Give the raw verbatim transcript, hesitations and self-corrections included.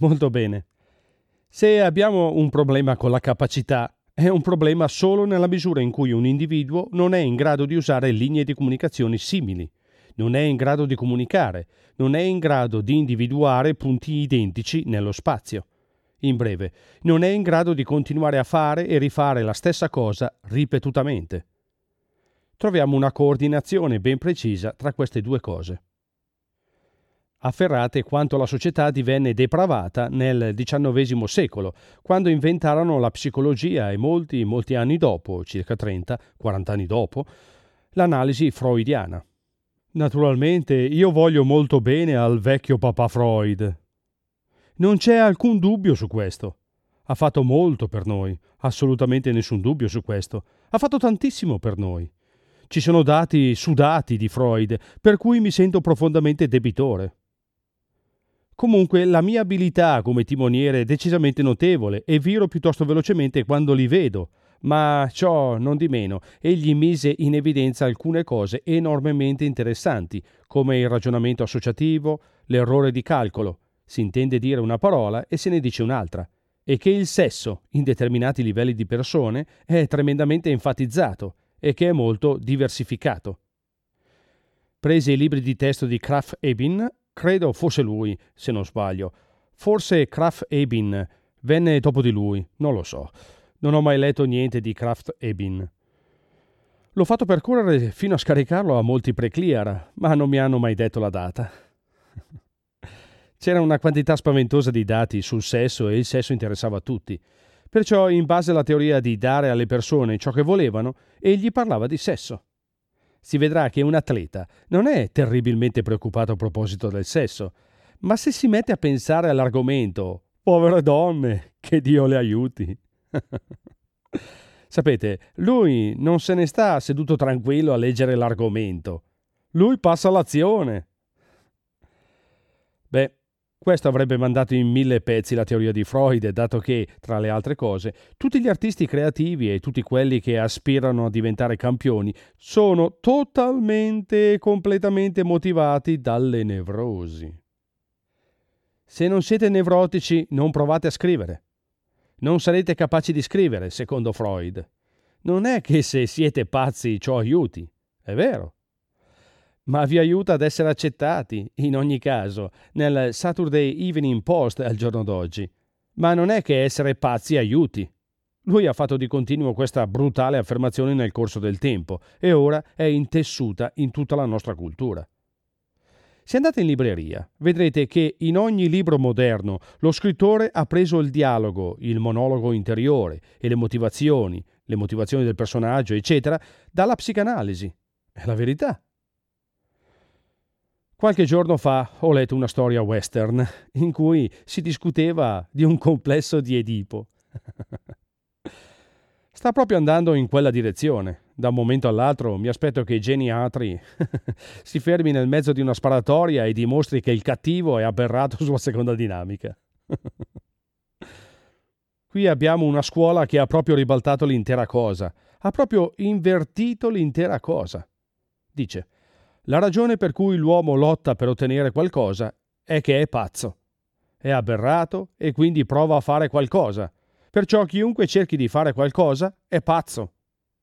Molto bene. Se abbiamo un problema con la capacità, è un problema solo nella misura in cui un individuo non è in grado di usare linee di comunicazione simili, non è in grado di comunicare, non è in grado di individuare punti identici nello spazio. In breve, non è in grado di continuare a fare e rifare la stessa cosa ripetutamente. Troviamo una coordinazione ben precisa tra queste due cose. Afferrate quanto la società divenne depravata nel diciannovesimo secolo, quando inventarono la psicologia e molti, molti anni dopo, circa trenta quaranta anni dopo, l'analisi freudiana. Naturalmente io voglio molto bene al vecchio papà Freud. Non c'è alcun dubbio su questo. Ha fatto molto per noi, assolutamente nessun dubbio su questo. Ha fatto tantissimo per noi. Ci sono dati sudati di Freud, per cui mi sento profondamente debitore. Comunque la mia abilità come timoniere è decisamente notevole e viro piuttosto velocemente quando li vedo, ma ciò non di meno, egli mise in evidenza alcune cose enormemente interessanti, come il ragionamento associativo, l'errore di calcolo, si intende dire una parola e se ne dice un'altra, e che il sesso, in determinati livelli di persone, è tremendamente enfatizzato e che è molto diversificato. Prese i libri di testo di Krafft Ebing, credo fosse lui, se non sbaglio. Forse Krafft Ebing venne dopo di lui, non lo so. Non ho mai letto niente di Krafft Ebing. L'ho fatto percorrere fino a scaricarlo a molti pre-clear, ma non mi hanno mai detto la data. C'era una quantità spaventosa di dati sul sesso e il sesso interessava a tutti. Perciò, in base alla teoria di dare alle persone ciò che volevano, egli parlava di sesso. Si vedrà che un atleta non è terribilmente preoccupato a proposito del sesso, ma se si mette a pensare all'argomento, povere donne, che Dio le aiuti. Sapete, lui non se ne sta seduto tranquillo a leggere l'argomento. Lui passa all'azione. Beh, questo avrebbe mandato in mille pezzi la teoria di Freud, dato che, tra le altre cose, tutti gli artisti creativi e tutti quelli che aspirano a diventare campioni sono totalmente e completamente motivati dalle nevrosi. Se non siete nevrotici, non provate a scrivere. Non sarete capaci di scrivere, secondo Freud. Non è che se siete pazzi ciò aiuti, è vero. Ma vi aiuta ad essere accettati, in ogni caso, nel Saturday Evening Post al giorno d'oggi. Ma non è che essere pazzi aiuti. Lui ha fatto di continuo questa brutale affermazione nel corso del tempo e ora è intessuta in tutta la nostra cultura. Se andate in libreria, vedrete che in ogni libro moderno lo scrittore ha preso il dialogo, il monologo interiore e le motivazioni, le motivazioni del personaggio, eccetera, dalla psicanalisi. È la verità. Qualche giorno fa ho letto una storia western in cui si discuteva di un complesso di Edipo. Sta proprio andando in quella direzione. Da un momento all'altro mi aspetto che Jenny Atri si fermi nel mezzo di una sparatoria e dimostri che il cattivo è aberrato sulla seconda dinamica. Qui abbiamo una scuola che ha proprio ribaltato l'intera cosa, ha proprio invertito l'intera cosa. Dice: la ragione per cui l'uomo lotta per ottenere qualcosa è che è pazzo. È aberrato e quindi prova a fare qualcosa. Perciò chiunque cerchi di fare qualcosa è pazzo.